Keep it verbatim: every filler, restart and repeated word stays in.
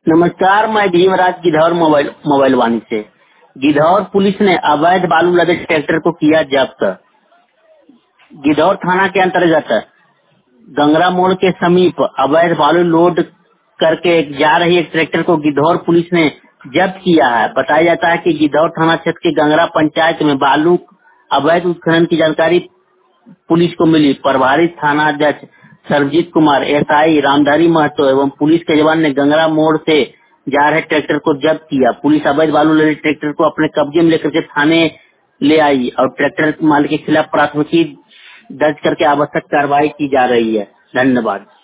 नमस्कार, मैं Bhimraj Gidhaur mobile mobile Vani से। गिद्धौर पुलिस ने अवैध बालू लदे ट्रैक्टर को किया जब्त। गिद्धौर थाना के अंतर्गत गंगरा मोड़ के समीप अवैध बालू लोड करके जा रही एक ट्रैक्टर को गिद्धौर पुलिस ने जब्त किया है। बताया जाता है कि गिद्धौर थाना क्षेत्र के गंगरा पंचायत में बालू अवैध उत्खनन की जानकारी पुलिस को मिली। प्रभारी थाना अध्यक्ष सरजीत कुमार, एसआई रामधारी महतो एवं पुलिस के जवान ने गंगरा मोड़ से जा रहे ट्रैक्टर को जब्त किया। पुलिस अवैध बालू लदे ट्रैक्टर को अपने कब्जे में लेकर के थाने ले आई और ट्रैक्टर मालिक के खिलाफ प्राथमिकी दर्ज करके आवश्यक कार्रवाई की जा रही है। धन्यवाद।